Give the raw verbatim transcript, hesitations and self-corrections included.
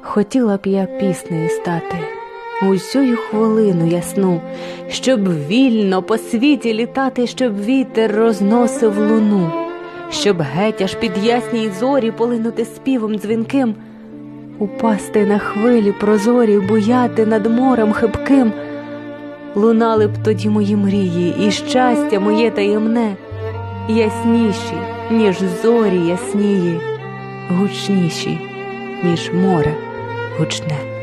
Хотіла б я піснею стати усю хвилину ясну, щоб вільно по світі літати, щоб вітер розносив луну, щоб геть аж під ясній зорі полинути співом дзвінким, упасти на хвилі прозорі, буяти над морем хибким. Лунали б тоді мої мрії, і щастя моє таємне, ясніші, ніж зорі яснії, гучніші, ніж море гучне.